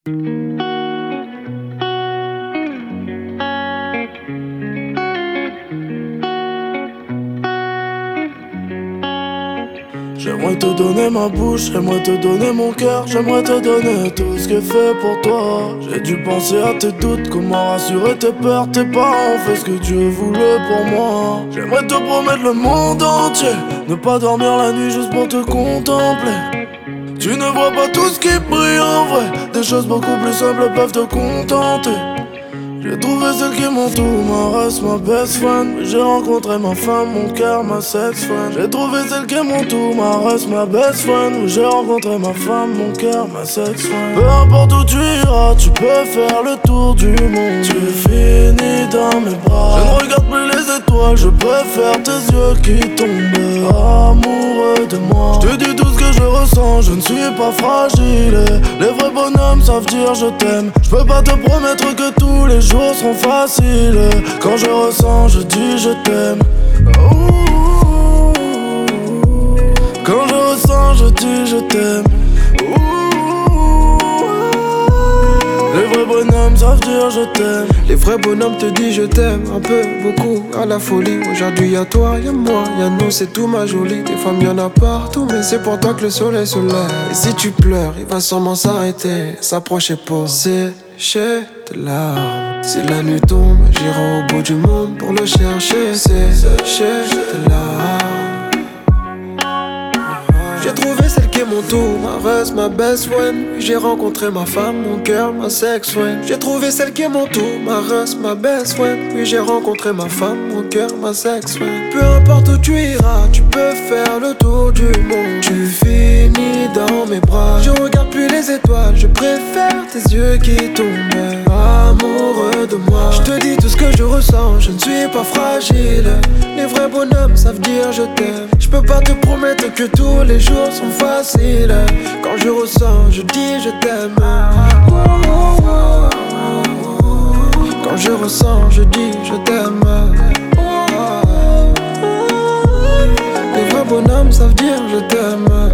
J'aimerais te donner ma bouche, j'aimerais te donner mon cœur, j'aimerais te donner tout ce qui est fait pour toi. J'ai dû penser à tes doutes, comment rassurer tes peurs, tes parents ont fait ce que Dieu voulait pour moi. J'aimerais te promettre le monde entier, ne pas dormir la nuit juste pour te contempler. Tu ne vois pas tout ce qui brille en vrai, des choses beaucoup plus simples peuvent te contenter. J'ai trouvé celle qui m'entoure, ma race, ma best friend. J'ai rencontré ma femme, mon cœur, ma sex friend. J'ai trouvé celle qui m'entoure, ma race, ma best friend. J'ai rencontré ma femme, mon cœur, ma sex friend. Peu importe où tu iras, tu peux faire le tour du monde. Tu finis dans mes bras. Je ne regarde plus les étoiles, je préfère tes yeux qui tombent. Amoureux de moi, je te dis tout ce que je ressens, je ne suis pas fragile. Les vrais bonhommes savent dire je t'aime. Je peux pas te promettre que tous les jours seront faciles. Quand je ressens, je dis je t'aime. Quand je ressens, je dis je t'aime. Les vrais bonhommes savent dire je t'aime. Les vrais bonhommes te disent je t'aime, un peu, beaucoup, à la folie. Aujourd'hui y'a toi, y'a moi, y'a nous, c'est tout ma jolie. Des femmes y'en a partout, mais c'est pour toi que le soleil se lève. Et si tu pleures, il va sûrement s'arrêter, s'approcher pour sécher tes larmes. Si la nuit tombe, j'irai au bout du monde pour le chercher, sécher tes larmes. J'ai trouvé celle qui est mon tour, ma reste, ma best friend. J'ai rencontré ma femme, mon cœur, ma sex friend. J'ai trouvé celle qui est mon tour, ma reste, ma best friend. Puis j'ai rencontré ma femme, mon cœur, ma sex friend. Peu importe où tu iras, tu peux faire le tour du monde. Tu finis dans mes bras. Je regarde plus les étoiles, je préfère tes yeux qui tombent. Amoureux de moi, je te dis tout ce que je ressens, je ne suis pas fragile. Les vrais bonhommes savent dire je t'aime. Je peux pas te promettre que tous les jours sont faciles. Quand je ressens, je dis je t'aime. Quand je ressens, je dis je t'aime. Les vrais bonhommes savent dire je t'aime.